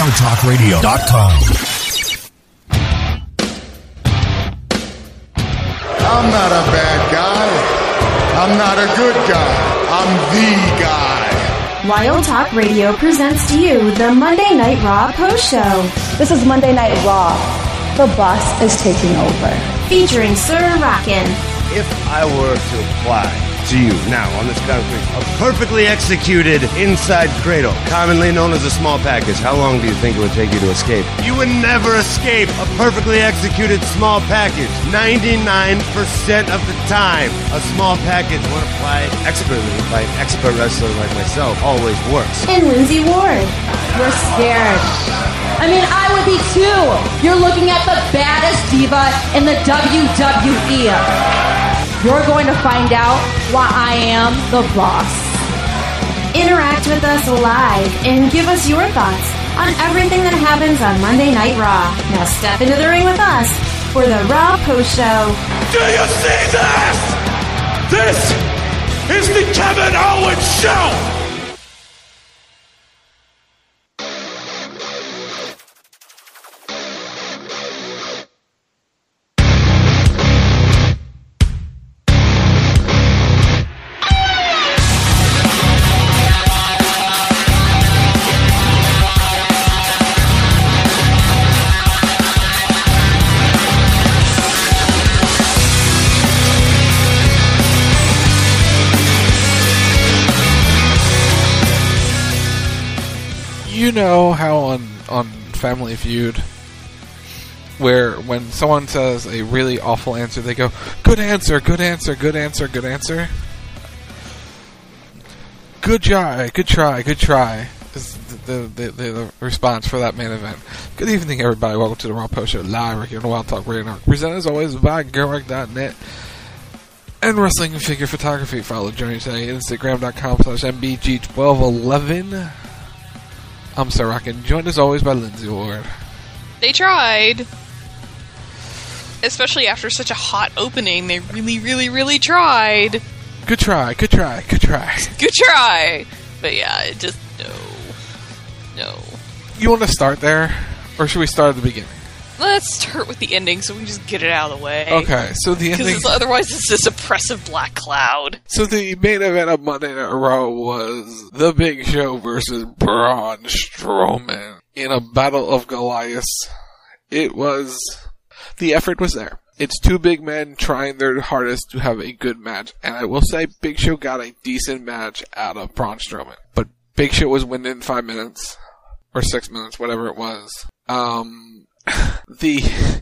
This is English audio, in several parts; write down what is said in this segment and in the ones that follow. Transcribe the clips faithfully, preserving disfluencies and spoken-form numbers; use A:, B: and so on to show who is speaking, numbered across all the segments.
A: wild talk radio dot com.
B: I'm not a bad guy. I'm not a good guy. I'm the guy.
C: Wild Talk Radio presents to you the Monday Night Raw Post Show.
D: This is Monday Night Raw. The boss is taking over.
C: Featuring Sir Rockin'.
E: If I were to apply to you now on this concrete, a perfectly executed inside cradle, commonly known as a small package, how long do you think it would take you to escape? You would never escape a perfectly executed small package. ninety-nine percent of the time, a small package, when applied expertly by an expert wrestler like myself, always works.
C: And Lindsay Ward.
D: We're scared. I mean, I would be too. You're looking at the baddest diva in the W W E. You're going to find out why I am the boss.
C: Interact with us live and give us your thoughts on everything that happens on Monday Night Raw. Now step into the ring with us for the Raw Post Show.
F: Do you see this? This is the Kevin Owens Show!
G: You know how on, on Family Feud, where when someone says a really awful answer, they go, good answer, good answer, good answer, good answer? Good try, good try, good try, is the, the, the, the response for that main event. Good evening, everybody. Welcome to the Raw Post Show, live right here on the Wild Talk Radio Network. Presented as always by Gerwick dot net and Wrestling and Figure Photography. Follow Journey today, Instagram dot com slash M B G twelve eleven. I'm Sir Rockin', joined as always by Lindsay Ward.
H: They tried. Especially after such a hot opening, they really, really, really tried.
G: Good try, good try, good try.
H: Good try! But yeah, it just, no. No.
G: You want to start there? Or should we start at the beginning?
H: Let's start with the ending so we can just get it out of the way.
G: Okay, so the ending...
H: Because otherwise it's this oppressive black cloud.
G: So the main event of Monday Night Raw was The Big Show versus Braun Strowman in a battle of Goliaths. It was... The effort was there. It's two big men trying their hardest to have a good match. And I will say Big Show got a decent match out of Braun Strowman. But Big Show was winning in five minutes. Or six minutes, whatever it was. Um... the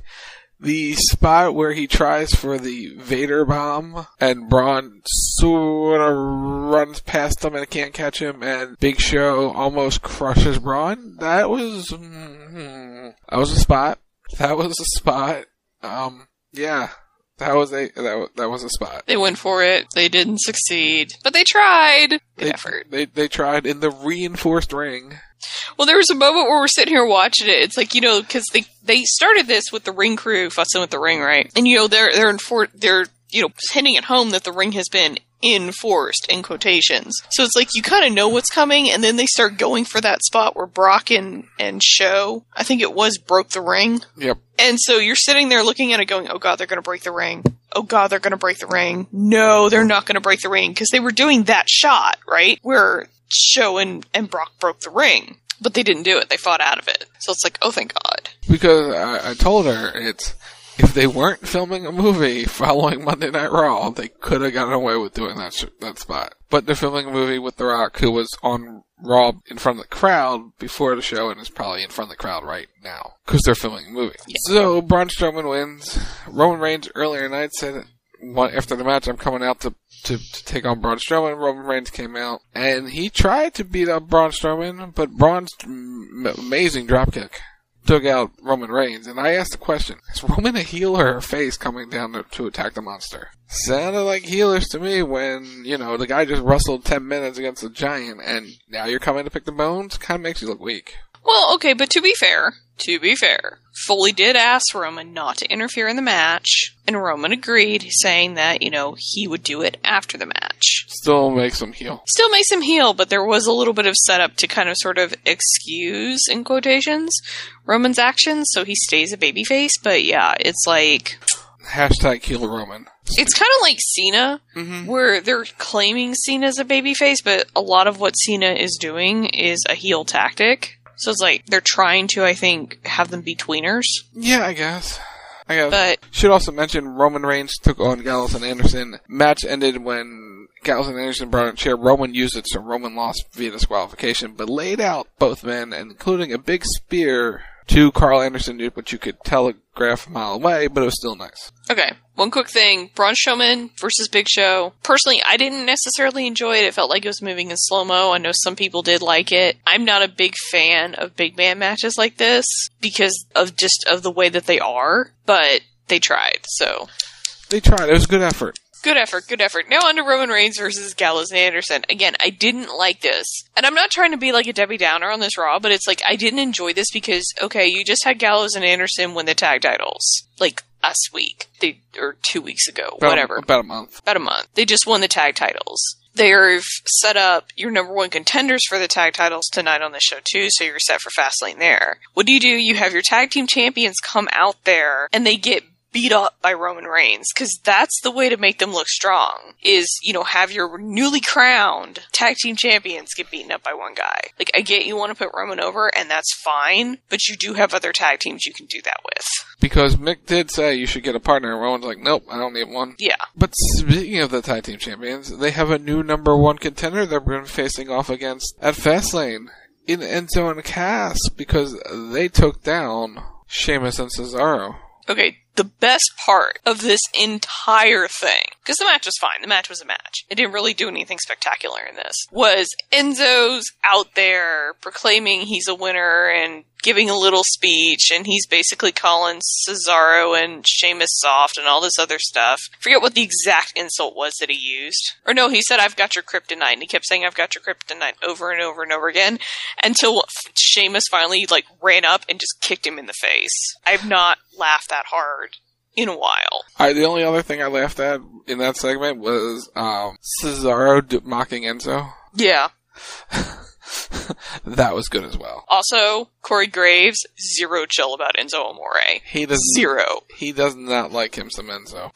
G: the spot where he tries for the Vader bomb and Braun sort of runs past him and can't catch him and Big Show almost crushes Braun. That was mm, that was a spot. That was a spot. Um, yeah, that was a that that was a spot.
H: They went for it. They didn't succeed, but they tried. Good
G: they,
H: effort.
G: They they tried in the reinforced ring.
H: Well, there was a moment where we're sitting here watching it. It's like, you know, because they, they started this with the ring crew fussing with the ring, right? And, you know, they're, they're, infor- they're, you know, hitting it home that the ring has been enforced, in quotations. So it's like, you kind of know what's coming, and then they start going for that spot where Brock and, and Show, I think it was, broke the ring.
G: Yep.
H: And so you're sitting there looking at it going, oh god, they're going to break the ring. Oh god, they're going to break the ring. No, they're not going to break the ring. Because they were doing that shot, right? Where Show and, and Brock broke the ring. But they didn't do it. They fought out of it. So it's like, oh, thank God.
G: Because I, I told her, it's if they weren't filming a movie following Monday Night Raw, they could have gotten away with doing that sh- that spot. But they're filming a movie with The Rock, who was on Raw in front of the crowd before the show and is probably in front of the crowd right now. Because they're filming a movie. Yeah. So, Braun Strowman wins. Roman Reigns earlier tonight said, after the match, I'm coming out to, to, to take on Braun Strowman. Roman Reigns came out, and he tried to beat up Braun Strowman, but Braun's m- amazing dropkick took out Roman Reigns. And I asked the question, is Roman a heel or a face coming down to, to attack the monster? Sounded like healers to me when, you know, the guy just wrestled ten minutes against a giant, and now you're coming to pick the bones? Kind of makes you look weak.
H: Well, okay, but to be fair, to be fair, Foley did ask Roman not to interfere in the match, and Roman agreed, saying that, you know, he would do it after the match.
G: Still makes him heel.
H: Still makes him heel, but there was a little bit of setup to kind of sort of excuse, in quotations, Roman's actions, so he stays a babyface, but yeah, it's like...
G: Hashtag heel Roman.
H: It's kind of like Cena,
G: mm-hmm.
H: where they're claiming Cena's a babyface, but a lot of what Cena is doing is a heel tactic. So it's like, they're trying to, I think, have them be tweeners.
G: Yeah, I guess. I guess.
H: But,
G: should also mention Roman Reigns took on Gallows and Anderson. Match ended when Gallows and Anderson brought in a chair. Roman used it, so Roman lost via disqualification, but laid out both men, including a big spear to Carl Anderson, which you could telegraph a mile away, but it was still nice.
H: Okay, one quick thing. Braun Strowman versus Big Show. Personally, I didn't necessarily enjoy it. It felt like it was moving in slow-mo. I know some people did like it. I'm not a big fan of big man matches like this because of just of the way that they are, but they tried, so.
G: They tried. It was a good effort.
H: Good effort, good effort. Now on to Roman Reigns versus Gallows and Anderson. Again, I didn't like this. And I'm not trying to be like a Debbie Downer on this Raw, but it's like, I didn't enjoy this because, okay, you just had Gallows and Anderson win the tag titles. Like, last week. They, or two weeks ago.
G: About,
H: whatever.
G: About a month.
H: About a month. They just won the tag titles. They've set up your number one contenders for the tag titles tonight on the show too, so you're set for Fastlane there. What do you do? You have your tag team champions come out there, and they get beat up by Roman Reigns, because that's the way to make them look strong, is, you know, have your newly crowned tag team champions get beaten up by one guy. Like, I get you want to put Roman over, and that's fine, but you do have other tag teams you can do that with.
G: Because Mick did say you should get a partner, and Roman's like, nope, I don't need one.
H: Yeah.
G: But speaking of the tag team champions, they have a new number one contender they're going to be facing off against at Fastlane in Enzo and Cass, because they took down Sheamus and Cesaro.
H: Okay, the best part of this entire thing, because the match was fine, the match was a match, it didn't really do anything spectacular in this, was Enzo's out there proclaiming he's a winner and giving a little speech, and he's basically calling Cesaro and Sheamus soft and all this other stuff. Forget what the exact insult was that he used. Or no, he said, I've got your kryptonite, and he kept saying, I've got your kryptonite over and over and over again, until Sheamus finally, like, ran up and just kicked him in the face. I've not laughed that hard in a while.
G: I, the only other thing I laughed at in that segment was um, Cesaro d- mocking Enzo.
H: Yeah.
G: That was good as well.
H: Also, Corey Graves, zero chill about Enzo Amore.
G: He does
H: Zero.
G: He does not like him some Enzo.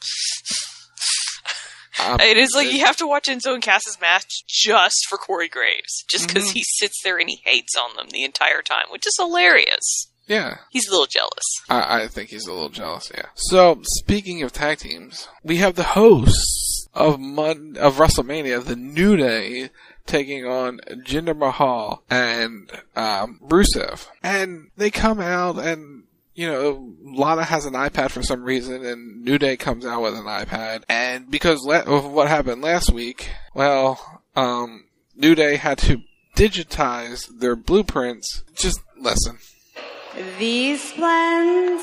G: Um,
H: it is like it, you have to watch Enzo and Cass's match just for Corey Graves. Just because
G: mm-hmm.
H: he sits there and he hates on them the entire time, which is hilarious.
G: Yeah.
H: He's a little jealous.
G: I, I think he's a little jealous, yeah. So, speaking of tag teams, we have the hosts of Mon- of WrestleMania, the New Day, taking on Jinder Mahal and um, Rusev. And they come out and, you know, Lana has an iPad for some reason, and New Day comes out with an iPad. And because la- of what happened last week, well, um, New Day had to digitize their blueprints. Just listen.
A: These plans?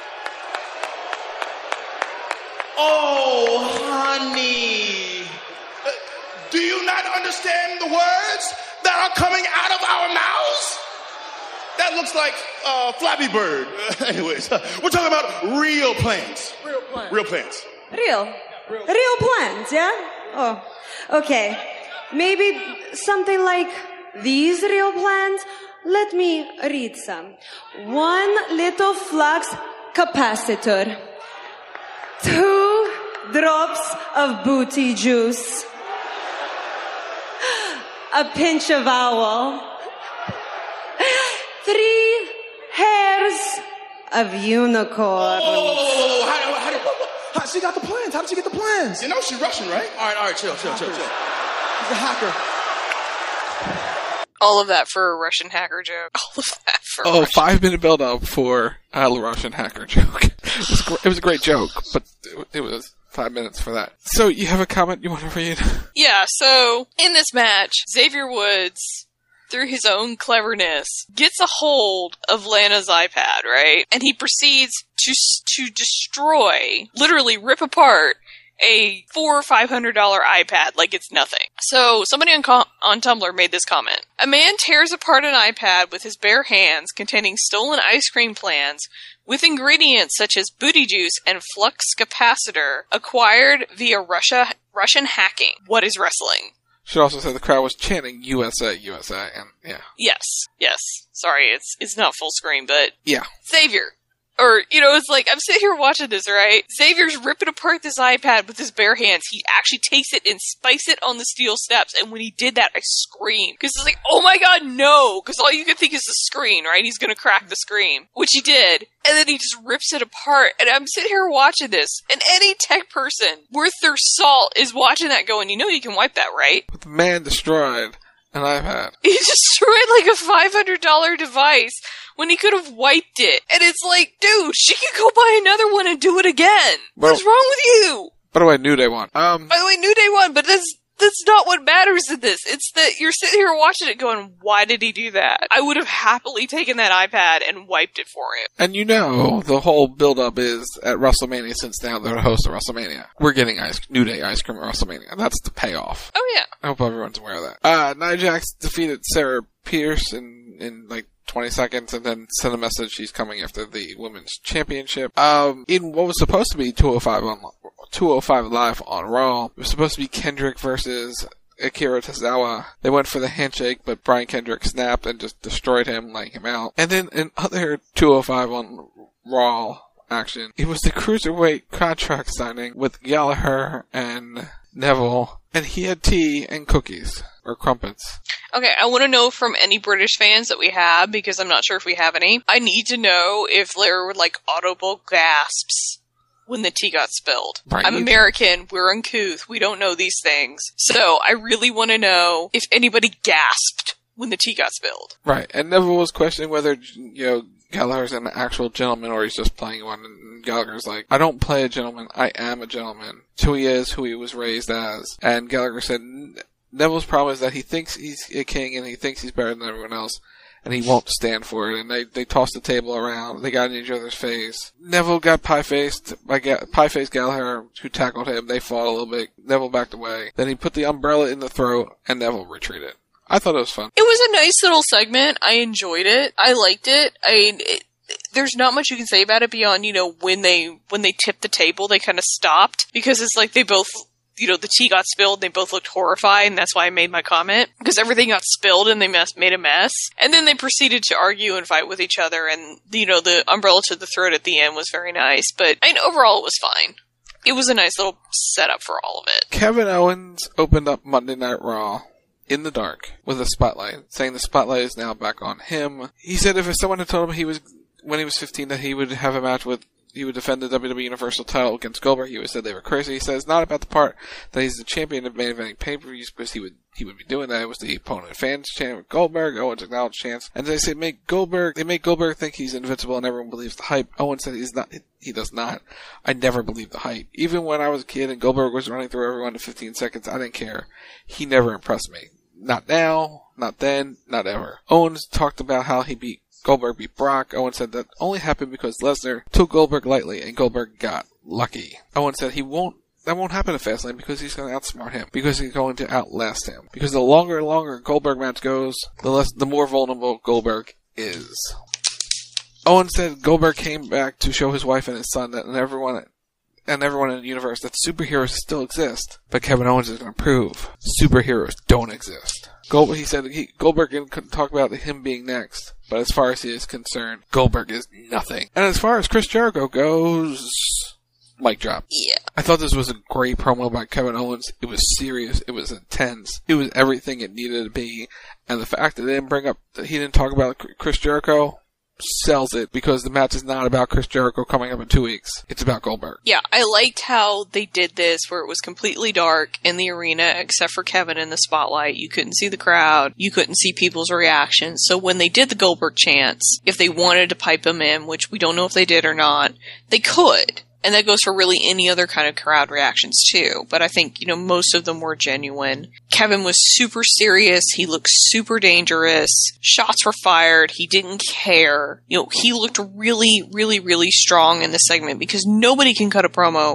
B: Oh, honey. Uh, do you not understand the words that are coming out of our mouths? That looks like uh, Flappy Bird. Uh, anyways, uh, we're talking about real plans.
A: Real plans.
B: Real plans.
A: Real. Real. Real plans, yeah? Oh, okay. Maybe something like these real plans? Let me read some. One little flux capacitor. Two drops of booty juice. A pinch of owl. Three hairs of unicorn.
B: Oh, how, how, how, how, she got the plans. How did she get the plans? You know she's Russian, right? All right, all right, chill, chill, chill, chill. She's a hacker.
H: All of that for a Russian hacker joke. All of that for
G: Oh,
H: a Russian...
G: five minute build up for a Russian hacker joke. It was, gr- it was a great joke, but it, it was five minutes for that. So, you have a comment you want to read?
H: Yeah, so, in this match, Xavier Woods, through his own cleverness, gets a hold of Lana's iPad, right? And he proceeds to to destroy, literally rip apart, a four or five hundred dollar iPad like it's nothing. So somebody on com- on Tumblr made this comment: a man tears apart an iPad with his bare hands, containing stolen ice cream plans with ingredients such as booty juice and flux capacitor acquired via Russia Russian hacking. What is wrestling?
G: Should also say the crowd was chanting U S A, U S A, and yeah.
H: Yes, yes. Sorry, it's it's not full screen, but
G: yeah.
H: Xavier. Or, you know, it's like, I'm sitting here watching this, right? Xavier's ripping apart this iPad with his bare hands. He actually takes it and spikes it on the steel steps. And when he did that, I screamed. Because it's like, oh my god, no! Because all you can think is the screen, right? He's gonna crack the screen. Which he did. And then he just rips it apart. And I'm sitting here watching this. And any tech person worth their salt is watching that going, you know you can wipe that, right?
G: But the man destroyed an iPad.
H: He destroyed like a five hundred dollar device when he could have wiped it. And it's like, dude, she could go buy another one and do it again.
G: Well,
H: what's wrong with you?
G: By the way, New Day won. Um,
H: by the way, New Day won, but that's that's not what matters in this. It's that you're sitting here watching it going, why did he do that? I would have happily taken that iPad and wiped it for him.
G: And you know, the whole build-up is at WrestleMania, since now they're the host of WrestleMania. We're getting ice, New Day ice cream at WrestleMania. That's the payoff.
H: Oh, yeah.
G: I hope everyone's aware of that. Uh, Nia Jax defeated Sarah Pierce in, in like, twenty seconds, and then sent a message she's coming after the women's championship. Um, in what was supposed to be two oh five on two oh five Live on Raw, it was supposed to be Kendrick versus Akira Tozawa. They went for the handshake, but Brian Kendrick snapped and just destroyed him, laying him out. And then in other two oh five on Raw action, it was the Cruiserweight contract signing with Gallagher and Neville, and he had tea and cookies, or crumpets.
H: Okay, I want to know from any British fans that we have, because I'm not sure if we have any. I need to know if there were, like, audible gasps when the tea got spilled.
G: Right.
H: I'm American, we're uncouth, we don't know these things. So I really want to know if anybody gasped when the tea got spilled.
G: Right, and Neville was questioning whether, you know, Gallagher's an actual gentleman or he's just playing one, and Gallagher's like, I don't play a gentleman, I am a gentleman. It's who he is, who he was raised as. And Gallagher said, Neville's problem is that he thinks he's a king and he thinks he's better than everyone else, and he won't stand for it. And they, they tossed the table around. They got in each other's face. Neville got pie-faced by Ga- pie-faced Gallagher, who tackled him. They fought a little bit. Neville backed away. Then he put the umbrella in the throat, and Neville retreated. I thought it was fun.
H: It was a nice little segment. I enjoyed it. I liked it. I it, there's not much you can say about it beyond, you know, when they when they tipped the table, they kind of stopped because it's like they both. You know, the tea got spilled, they both looked horrified, and that's why I made my comment. Because everything got spilled and they mess- made a mess. And then they proceeded to argue and fight with each other, and, you know, the umbrella to the throat at the end was very nice. But, I mean, overall it was fine. It was a nice little setup for all of it.
G: Kevin Owens opened up Monday Night Raw in the dark with a spotlight, saying the spotlight is now back on him. He said if someone had told him he was, when he was fifteen, that he would have a match with he would defend the W W E Universal title against Goldberg, he would have said they were crazy. He says it's not about the part that he's the champion of main eventing pay-per-views, because he would he would be doing that. It was the opponent fans chant with Goldberg, Owens acknowledged chants, and they say make Goldberg they make Goldberg think he's invincible and everyone believes the hype. Owens said he's not he does not. I never believed the hype. Even when I was a kid and Goldberg was running through everyone in fifteen seconds, I didn't care. He never impressed me. Not now, not then, not ever. Owens talked about how he beat Goldberg beat Brock. Owens said that only happened because Lesnar took Goldberg lightly and Goldberg got lucky. Owens said he won't, that won't happen at Fastlane because he's going to outsmart him, because he's going to outlast him. Because the longer and longer Goldberg match goes, the less, the more vulnerable Goldberg is. Owens said Goldberg came back to show his wife and his son that and everyone, and everyone in the universe that superheroes still exist. But Kevin Owens is going to prove superheroes don't exist. Gold, he said he, Goldberg couldn't talk about him being next, but as far as he is concerned, Goldberg is nothing. And as far as Chris Jericho goes, mic drop.
H: Yeah.
G: I thought this was a great promo by Kevin Owens. It was serious. It was intense. It was everything it needed to be. And the fact that they didn't bring up, that he didn't talk about Chris Jericho, sells it, because the match is not about Chris Jericho coming up in two weeks. It's about Goldberg.
H: Yeah, I liked how they did this, where it was completely dark in the arena, except for Kevin in the spotlight. You couldn't see the crowd. You couldn't see people's reactions. So when they did the Goldberg chants, if they wanted to pipe them in, which we don't know if they did or not, they could. And that goes for really any other kind of crowd reactions too. But I think, you know, most of them were genuine. Kevin was super serious. He looked super dangerous. Shots were fired. He didn't care. You know, he looked really, really, really strong in this segment, because nobody can cut a promo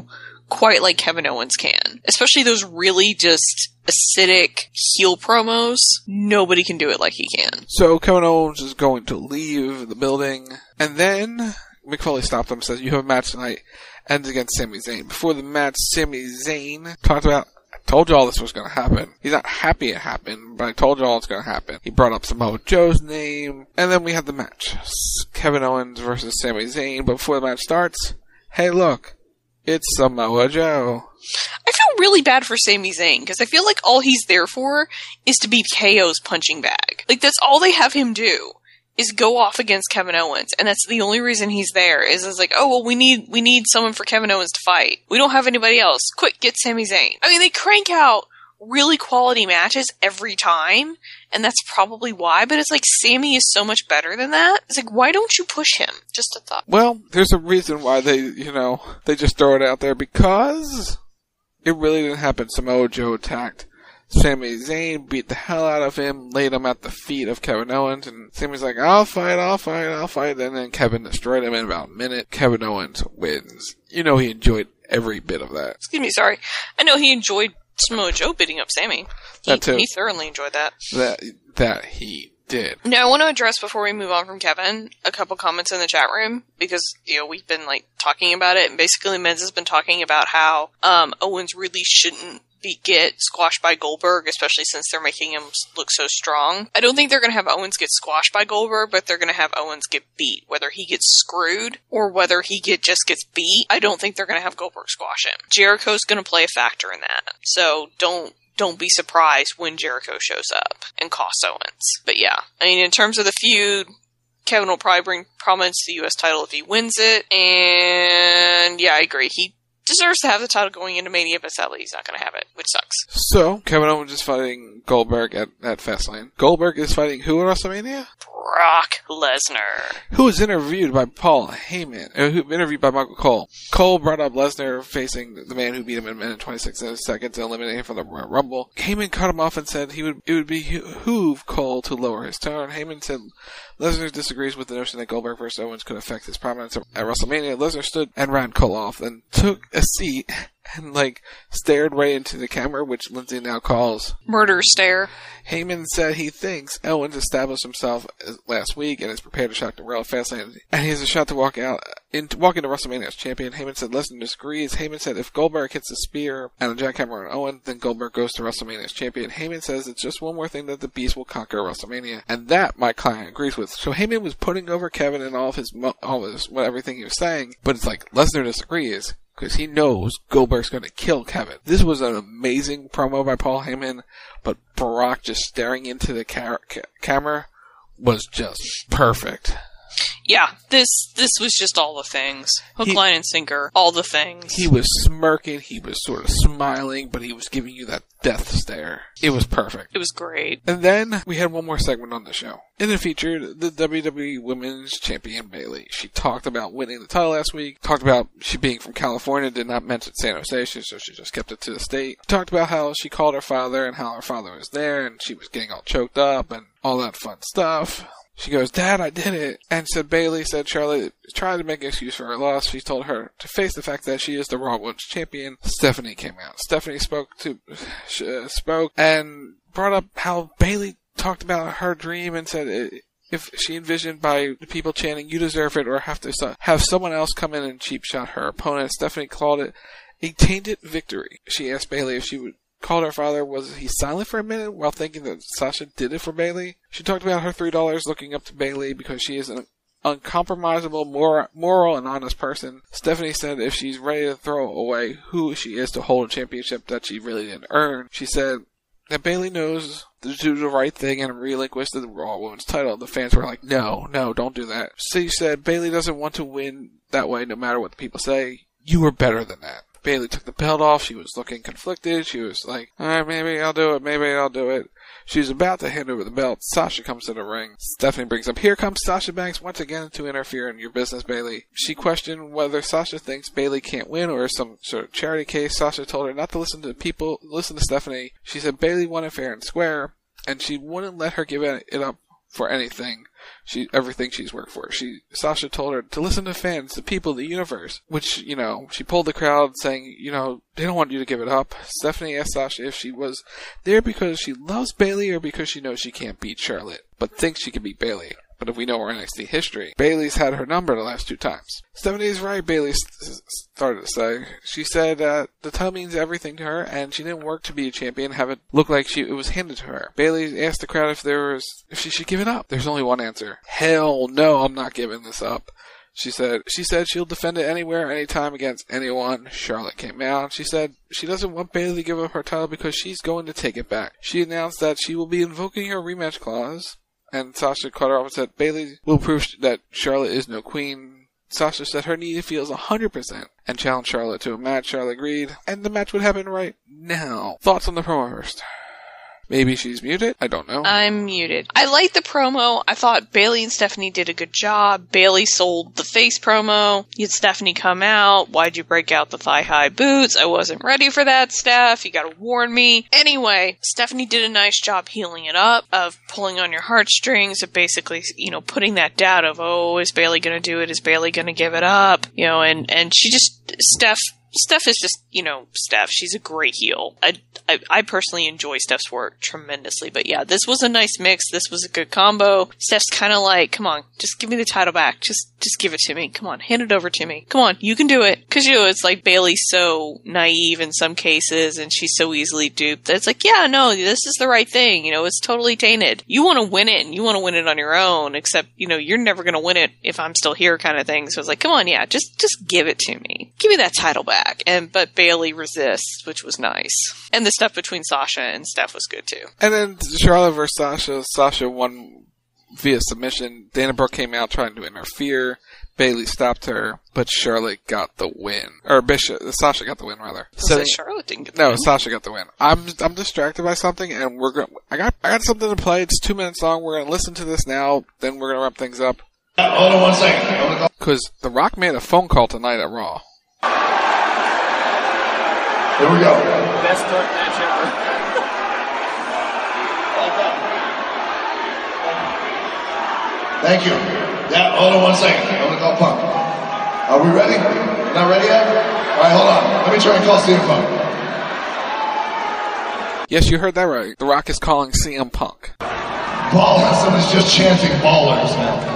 H: quite like Kevin Owens can. Especially those really just acidic heel promos. Nobody can do it like he can.
G: So Kevin Owens is going to leave the building, and then Mick Foley stopped him and says, you have a match tonight, ends against Sami Zayn. Before the match, Sami Zayn talked about, I told you all this was going to happen. He's not happy it happened, but I told you all it's going to happen. He brought up Samoa Joe's name, and then we had the match. Kevin Owens versus Sami Zayn, but before the match starts, hey look, it's Samoa Joe.
H: I feel really bad for Sami Zayn, because I feel like all he's there for is to be K O's punching bag. Like, that's all they have him do, is go off against Kevin Owens, and that's the only reason he's there, is is like, oh, well, we need we need someone for Kevin Owens to fight. We don't have anybody else. Quick, get Sami Zayn. I mean, they crank out really quality matches every time, and that's probably why, but it's like, Sami is so much better than that. It's like, why don't you push him? Just a thought.
G: Well, there's a reason why they, you know, they just throw it out there, because it really didn't happen. Samoa Joe attacked Sami Zayn, beat the hell out of him, laid him at the feet of Kevin Owens, and Sami's like, I'll fight, I'll fight, I'll fight, and then Kevin destroyed him in about a minute. Kevin Owens wins. You know he enjoyed every bit of that.
H: Excuse me, sorry. I know he enjoyed Samoa Joe beating up Sami. He,
G: That too.
H: He thoroughly enjoyed that.
G: That, that he did.
H: Now, I want to address, before we move on from Kevin, a couple comments in the chat room, because, you know, we've been, like, talking about it, and basically Miz has been talking about how, um, Owens really shouldn't be get squashed by Goldberg, especially since they're making him look so strong. I don't think they're going to have Owens get squashed by Goldberg, but they're going to have Owens get beat. Whether he gets screwed or whether he get just gets beat, I don't think they're going to have Goldberg squash him. Jericho's going to play a factor in that. So don't don't be surprised when Jericho shows up and costs Owens. But yeah, I mean, in terms of the feud, Kevin will probably bring prominence to the U S title if he wins it. And yeah, I agree. He deserves to have the title going into Mania, but sadly he's not going to have it, which sucks.
G: So, Kevin Owens is fighting Goldberg at, at Fastlane. Goldberg is fighting who at WrestleMania?
H: Brock Lesnar.
G: Who was interviewed by Paul Heyman, uh, who interviewed by Michael Cole. Cole brought up Lesnar facing the man who beat him in a minute and twenty-six seconds and eliminated him from the Royal Rumble. Heyman cut him off and said he would it would behoove Cole to lower his tone. Heyman said Lesnar disagrees with the notion that Goldberg versus Owens could affect his prominence at WrestleMania. Lesnar stood and ran Cole off, then took a seat and, like, stared right into the camera, which Lindsay now calls
H: murder stare.
G: Heyman said he thinks Owens established himself last week and is prepared to shock the world Fastlane, and he has a shot to walk out into walk into WrestleMania as champion. Heyman said Lesnar disagrees. Heyman said if Goldberg hits a spear and a jackhammer on Owens, then Goldberg goes to WrestleMania as champion. Heyman says it's just one more thing that the Beast will conquer WrestleMania, and that my client agrees with. So Heyman was putting over Kevin and all of his all of his everything he was saying, but it's like Lesnar disagrees, because he knows Goldberg's going to kill Kevin. This was an amazing promo by Paul Heyman, but Brock just staring into the ca- ca- camera was just perfect.
H: Yeah, this this was just all the things. Hook,
G: He-
H: line, and sinker. All the things.
G: He was smirking, he was sort of smiling, but he was giving you that death stare. It was perfect.
H: It was great.
G: And then we had one more segment on the show. And it featured the W W E Women's Champion Bayley. She talked about winning the title last week, talked about she being from California, did not mention San Jose, so she just kept it to the state. Talked about how she called her father and how her father was there and she was getting all choked up and all that fun stuff. She goes, Dad, I did it. And said Bayley said Charlotte tried to make an excuse for her loss. She told her to face the fact that she is the Raw Women's Champion. Stephanie came out. Stephanie spoke to, uh, spoke and brought up how Bayley talked about her dream and said it, if she envisioned by the people chanting, you deserve it, or have to have someone else come in and cheap shot her opponent. Stephanie called it a tainted victory. She asked Bayley if she would called her father, was he silent for a minute while thinking that Sasha did it for Bayley? She talked about her three dollars looking up to Bayley because she is an uncompromisable, mor- moral, and honest person. Stephanie said if she's ready to throw away who she is to hold a championship that she really didn't earn, she said that Bayley knows to do the right thing and relinquish the Raw Women's title. The fans were like, no, no, don't do that. So she said Bayley doesn't want to win that way no matter what the people say. You are better than that. Bayley took the belt off. She was looking conflicted. She was like, alright, maybe I'll do it, maybe I'll do it. She was about to hand over the belt. Sasha comes to the ring. Stephanie brings up, here comes Sasha Banks once again to interfere in your business, Bayley. She questioned whether Sasha thinks Bayley can't win or is some sort of charity case. Sasha told her not to listen to people, listen to Stephanie. She said Bayley won it fair and square, and she wouldn't let her give it up for anything. she everything she's worked for. She Sasha told her to listen to fans, the people, the universe, which, you know, she pulled the crowd saying, you know, they don't want you to give it up. Stephanie asked Sasha if she was there because she loves Bayley or because she knows she can't beat Charlotte, but thinks she can beat Bayley. But if we know her N X T history, Bayley's had her number the last two times. Stephanie's right, Bayley st- started to say. She said that the title means everything to her, and she didn't work to be a champion, have it look like she it was handed to her. Bayley asked the crowd if there was if she should give it up. There's only one answer. Hell no, I'm not giving this up. She said she said she'll defend it anywhere, anytime, against anyone. Charlotte came out. She said she doesn't want Bayley to give up her title because she's going to take it back. She announced that she will be invoking her rematch clause. And Sasha cut her off and said, Bayley will prove that Charlotte is no queen. Sasha said her knee feels one hundred percent and challenged Charlotte to a match. Charlotte agreed, and the match would happen right now. Thoughts on the promo first? Maybe she's muted? I don't know.
H: I'm muted. I liked the promo. I thought Bayley and Stephanie did a good job. Bayley sold the face promo. You had Stephanie come out. Why'd you break out the thigh-high boots? I wasn't ready for that, Steph. You gotta warn me. Anyway, Stephanie did a nice job healing it up, of pulling on your heartstrings, of basically, you know, putting that doubt of, oh, is Bayley gonna do it? Is Bayley gonna give it up? You know, and, and she just, Steph, Steph is just, you know, Steph. She's a great heel. I, I, I personally enjoy Steph's work tremendously. But yeah, this was a nice mix. This was a good combo. Steph's kind of like, come on, just give me the title back. Just just give it to me. Come on, hand it over to me. Come on, you can do it. Because, you know, it's like Bayley's so naive in some cases, and she's so easily duped that it's like, yeah, no, this is the right thing. You know, it's totally tainted. You want to win it, and you want to win it on your own, except, you know, you're never going to win it if I'm still here kind of thing. So it's like, come on, yeah, just just give it to me. Give me that title back. And but Bayley resists, which was nice. And the stuff between Sasha and Steph was good too.
G: And then Charlotte versus Sasha. Sasha won via submission. Dana Brooke came out trying to interfere. Bayley stopped her, but Charlotte got the win. Or Bishop, Sasha got the win rather.
H: So Charlotte didn't get the
G: no,
H: win.
G: Sasha got the win. I'm I'm distracted by something, and we're going. I got I got something to play. It's two minutes long. We're gonna listen to this now. Then we're gonna wrap things up.
B: Uh, hold on one second.
G: Because The Rock made a phone call tonight at Raw.
B: Here we go.
I: Best dark match ever.
B: Thank you. Yeah, hold on one second. I'm going to call Punk. Are we ready? Not ready yet? All right, hold on. Let me try and call C M Punk.
G: Yes, you heard that right. The Rock is calling C M Punk.
B: Ballers. Somebody's just chanting ballers now.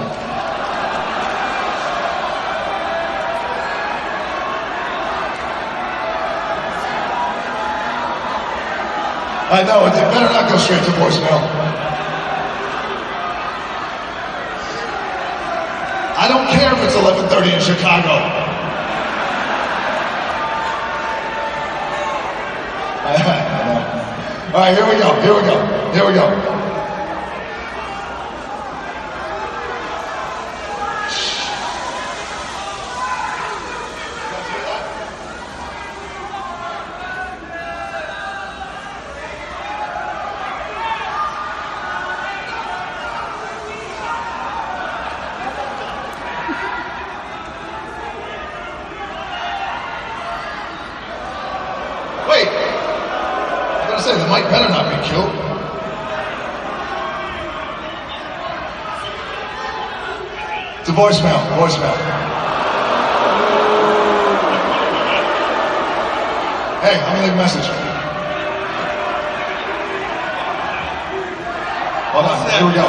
B: I know, it better not go straight to voicemail. I don't care if it's eleven thirty in Chicago. I know. All right, here we go, here we go, here we go. Wait, I gotta say, the mic better not be killed. It's a voicemail, voicemail. Hey, I'm gonna leave a message. Hold on, here we go.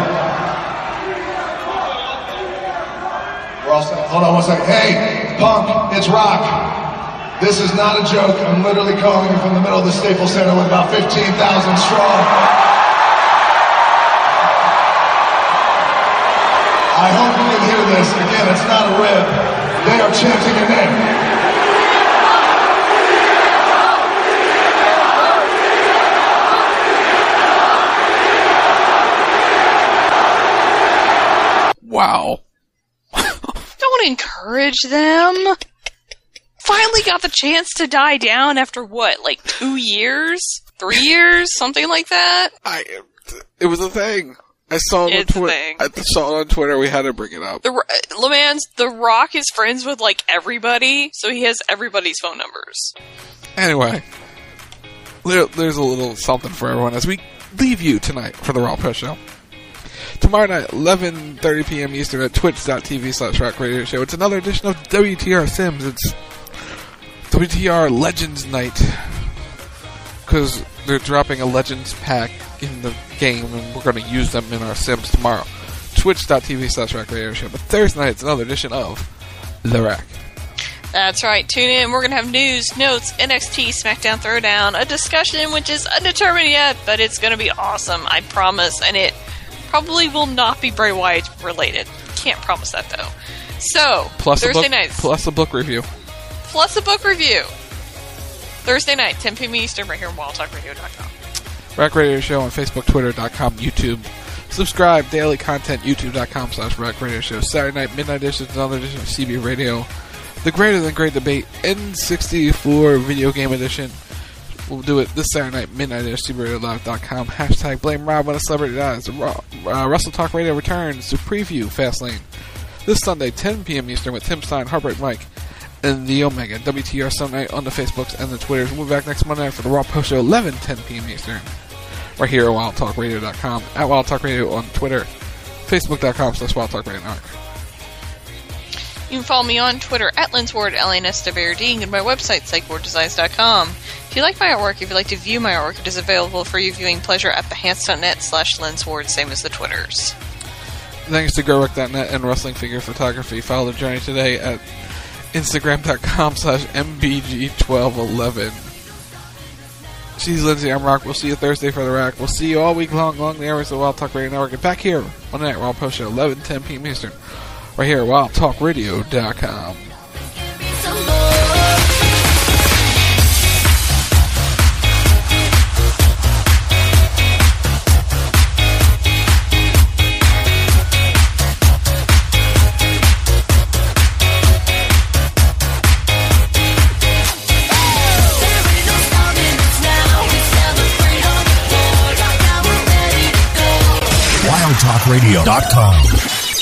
B: We're all set. Hold on one second. Hey, Punk, it's Rock. This is not a joke. I'm literally calling you from the middle of the Staples Center with about fifteen thousand strong. I hope you can hear this. Again, it's not a rip. They are chanting your name.
G: Wow.
H: Don't encourage them. Finally got the chance to die down after what, like two years? Three years? Something like that?
G: I. It was a thing. I saw it
H: It's
G: on
H: a
G: Twitter.
H: thing.
G: I saw it on Twitter. We had to bring it up.
H: The Ro- LeMans, The Rock is friends with like everybody, so he has everybody's phone numbers.
G: Anyway, there, there's a little something for everyone as we leave you tonight for the Raw Post Show. Tomorrow night, eleven thirty p.m. Eastern at twitch.tv slash rock radio show. It's another edition of W T R Sims. It's W T R Legends Night. Because they're dropping a Legends pack in the game, and we're going to use them in our Sims tomorrow. Twitch.tv slash rock radio show. But Thursday night, it's another edition of The Rack.
H: That's right. Tune in. We're going to have news, notes, N X T, SmackDown Throwdown, a discussion which is undetermined yet, but it's going to be awesome. I promise. And it probably will not be Bray Wyatt related. Can't promise that, though. So,
G: plus
H: Thursday
G: book,
H: nights.
G: Plus a book review.
H: Plus a book review. Thursday night, ten p.m. Eastern, right here on wild talk radio dot com.
G: Rack Radio Show on Facebook, Twitter dot com, YouTube. Subscribe, daily content, youtube.com slash Rack Radio Show. Saturday night, midnight edition, another edition of C B Radio. The Greater Than Great Debate, N sixty-four Video Game Edition. We'll do it this Saturday night, midnight at C B radio live dot com. Hashtag blame Rob when a celebrity dies. Uh, Russell Talk Radio returns to preview Fastlane this Sunday, ten p.m. Eastern with Tim Stein, Heartbreak Mike, and the Omega. W T R Sunday on the Facebooks and the Twitters. We'll be back next Monday night for the Raw Post Show, eleven, ten p.m. Eastern. Right here at wild talk radio dot com, at Wild Talk Radio on Twitter, facebook.com slash Wild Talk Radio Network.
H: You can follow me on Twitter at Lensward, L A N S W R D, and my website, psych ward designs dot com. If you like my artwork, if you'd like to view my artwork, it is available for your viewing pleasure at thehants.net slash Lensward, same as the Twitters.
G: Thanks to Gerwick dot net and Wrestling Figure Photography. Follow the journey today at instagram.com slash mbg1211. She's Lindsay, I'm Rock. We'll see you Thursday for the Rack. We'll see you all week long along the airways of the Wild Talk Radio Network. And back here on the night Raw Post Show, eleven, ten p.m. Eastern. Right here at wild talk radio dot com.
J: wild talk radio dot com